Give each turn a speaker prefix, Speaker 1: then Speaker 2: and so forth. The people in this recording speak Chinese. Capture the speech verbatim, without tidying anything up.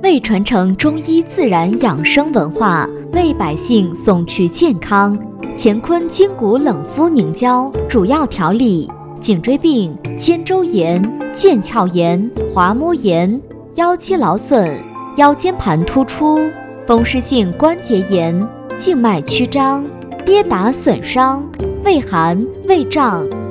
Speaker 1: 为传承中医自然养生文化，为百姓送去健康，乾坤筋骨冷敷凝胶主要调理颈椎病、肩周炎、腱鞘炎、滑膜炎、腰肌劳损、腰间盘突出、风湿性关节炎、静脉曲张、跌打损伤、胃寒、胃胀、